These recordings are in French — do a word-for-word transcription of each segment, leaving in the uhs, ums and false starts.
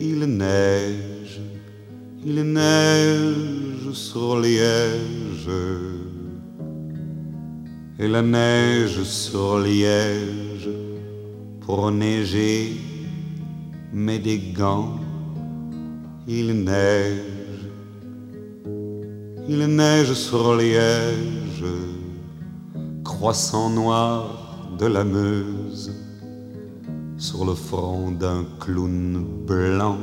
il neige, il neige sur Liège. Et la neige sur Liège pour neiger, mais des gants, il neige, il neige sur Liège, croissant noir de la Meuse, sur le front d'un clown blanc.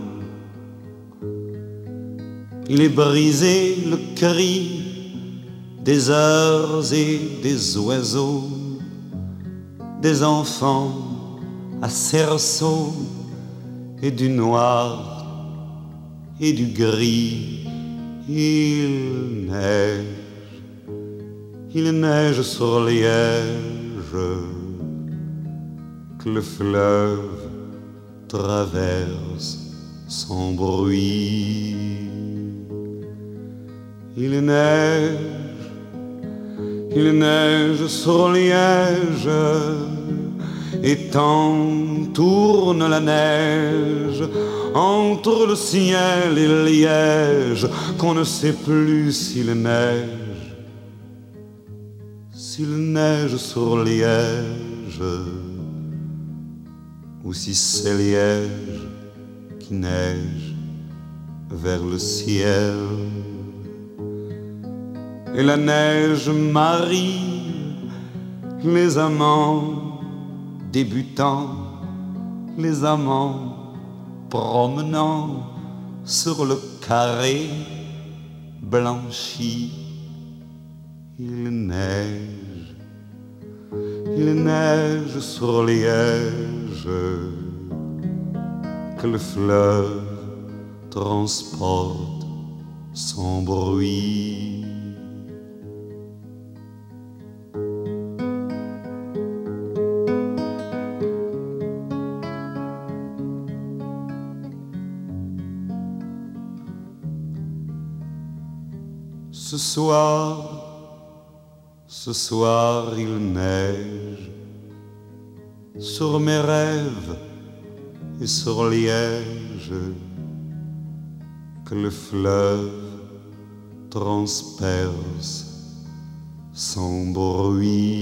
Il est brisé le cri des heures et des oiseaux, des enfants à cerceau, et du noir et du gris. Il neige, il neige sur Liège, que le fleuve traverse sans bruit. Il neige, il neige sur Liège, et tant tourne la neige entre le ciel et Liège qu'on ne sait plus s'il neige, s'il neige sur Liège, ou si c'est Liège qui neige vers le ciel. Et la neige marie les amants débutants, les amants promenant sur le carré blanchi. Il neige, il neige sur Liège, que le fleuve transporte sans bruit. Ce soir, ce soir il neige sur mes rêves et sur Liège, que le fleuve transperce sans bruit.